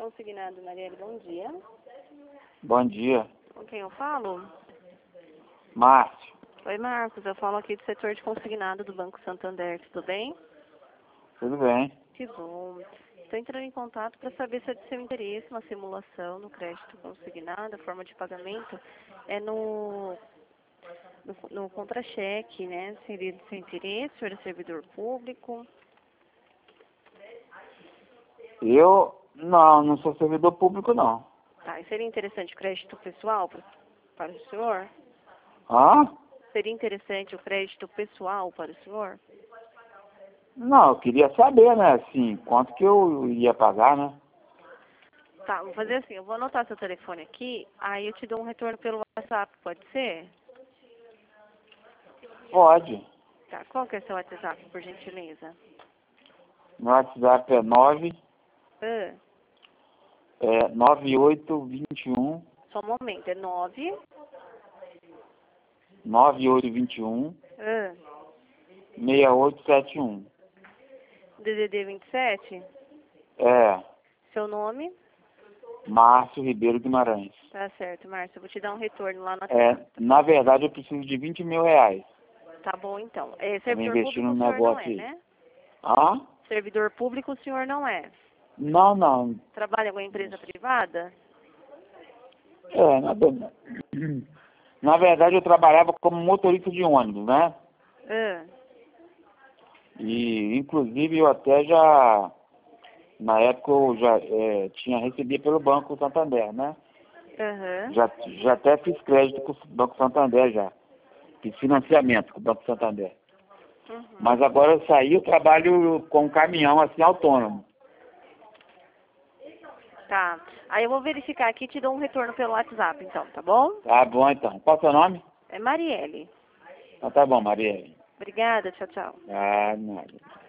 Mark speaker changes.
Speaker 1: Consignado, Marielle, bom dia.
Speaker 2: Bom dia.
Speaker 1: Com quem eu falo?
Speaker 2: Márcio.
Speaker 1: Oi, Marcos, eu falo aqui do setor de consignado do Banco Santander, tudo bem?
Speaker 2: Tudo bem?
Speaker 1: Que bom. Estou entrando em contato para saber se é de seu interesse uma simulação no crédito consignado, a forma de pagamento é no contra-cheque, né? Seria de seu interesse, o senhor é servidor público?
Speaker 2: Eu não sou servidor público, não.
Speaker 1: Tá, e seria interessante o crédito pessoal para o senhor?
Speaker 2: Hã?
Speaker 1: Seria interessante o crédito pessoal para o senhor?
Speaker 2: Não, eu queria saber, né, assim, quanto que eu ia pagar, né?
Speaker 1: Tá, vou fazer assim, eu vou anotar seu telefone aqui, aí eu te dou um retorno pelo WhatsApp, pode ser?
Speaker 2: Pode.
Speaker 1: Tá, qual que é seu WhatsApp, por gentileza?
Speaker 2: Meu WhatsApp é 9821
Speaker 1: Só um momento, é
Speaker 2: 9821 6871.
Speaker 1: DDD 27?
Speaker 2: É,
Speaker 1: Seu nome?
Speaker 2: Márcio Ribeiro Guimarães.
Speaker 1: Tá certo, Márcio, eu vou te dar um retorno lá no
Speaker 2: Na verdade, eu preciso de 20 mil reais
Speaker 1: Tá bom, então. É,
Speaker 2: pra me
Speaker 1: servidor
Speaker 2: investir
Speaker 1: público
Speaker 2: no
Speaker 1: o senhor não
Speaker 2: negócio
Speaker 1: é,
Speaker 2: aí.
Speaker 1: né?
Speaker 2: Hã?
Speaker 1: Servidor público o senhor não é.
Speaker 2: Não.
Speaker 1: Trabalha em alguma empresa privada?
Speaker 2: Na verdade, eu trabalhava como motorista de ônibus, né? E, inclusive, eu até na época, eu já tinha recebido pelo Banco Santander, né? Já até fiz crédito com o Banco Santander, já. Fiz financiamento com o Banco Santander. Mas agora eu saí, eu trabalho com caminhão, assim, autônomo.
Speaker 1: Tá. Aí eu vou verificar aqui e te dou um retorno pelo WhatsApp, então, tá bom?
Speaker 2: Tá bom, então. Qual é o seu nome?
Speaker 1: É Marielle.
Speaker 2: Então tá bom, Maria.
Speaker 1: Obrigada, tchau, tchau.
Speaker 2: Ah, nada.